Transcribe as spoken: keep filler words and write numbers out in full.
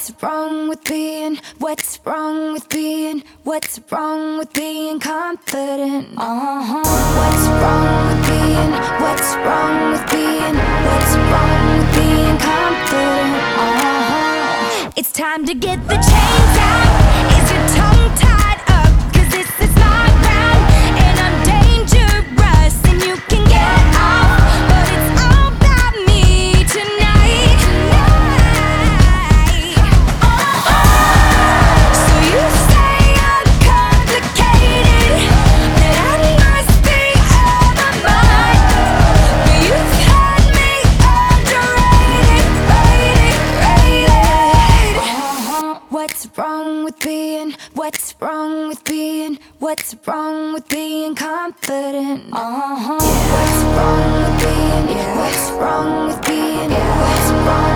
What's wrong with being, what's wrong with being, what's wrong with being confident? Uh-huh. What's wrong with being, what's wrong with being, what's wrong with being confident? Uh-huh. It's time to get the chains out. Is your tongue tied up? Cause this is my round, and I'm dangerous, and you can get off, but it's all about me tonight. Tonight. Oh, oh. So you say I'm complicated, that I must be out of my mind, but you've had me underrated, rated, rated. Uh-huh. What's wrong with being, what's wrong with being, what's wrong with being confident? Uh-huh. Yeah. What's wrong with being, yeah. What's wrong with being, yeah. What's wrong